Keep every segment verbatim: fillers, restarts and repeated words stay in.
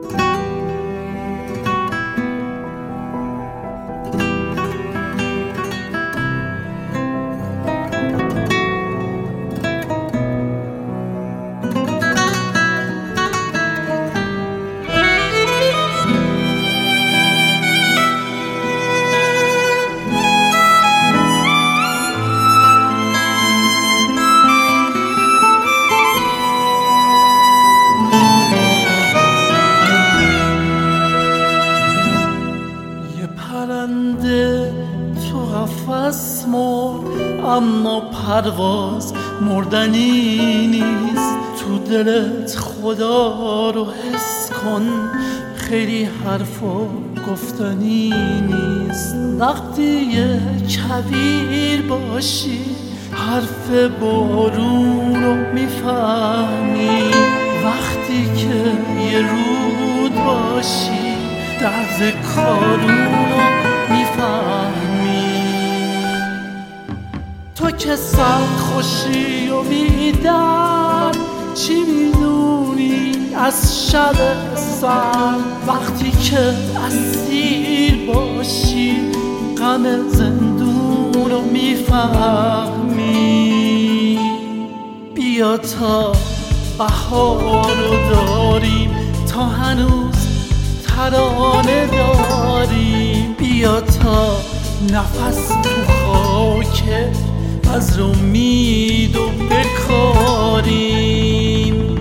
قفس مرد اما پرواز مردنی نیست. تو دلت خدا رو حس کن، خیلی حرفا گفتنی نیست. وقتی یه کویر باشی حرف بارون رو میفهمی، وقتی که یه رود باشی درد کارون رو میفهمی. تو که سخت خوشی و بیدر چی میدونی از شب سرد، وقتی که اسیر باشی غم زندون رو میفهمی. بیا تا بهار رو داریم، تا هنوز ترانه داریم. بیا تا نفس تو خاک از امید و بکاریم.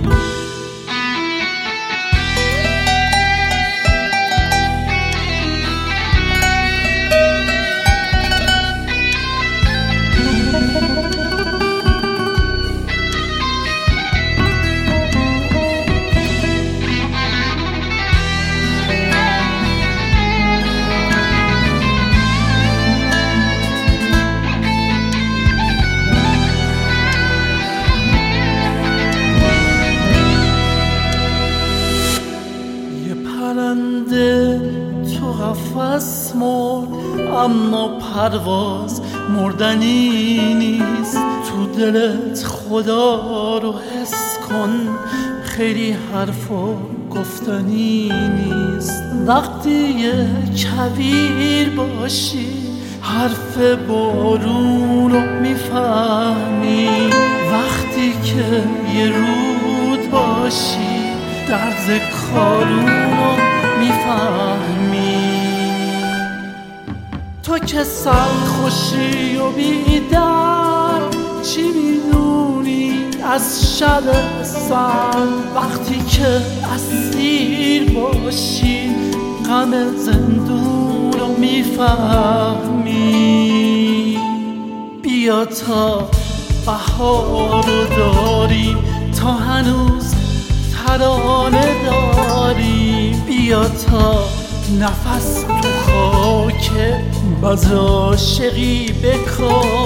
پرنده تو قفس مرد اما پرواز مردنی نیست. تو دلت خدا رو حس کن، خیلی حرفا گفتنی نیست. وقتی یه کویر باشی حرف بارون رو میفهمی، وقتی که یه رود باشی درد کارون رو میفهمی. تو که سخت خوشی و بیدر چی میدونی از شب سرد، وقتی که اسیر باشی غم زندون رو میفهمی. بیا تا بهار رو داریم، تا هنوز ترانه داریم. بیا تا نفس تو خاک بز عاشقی بکار.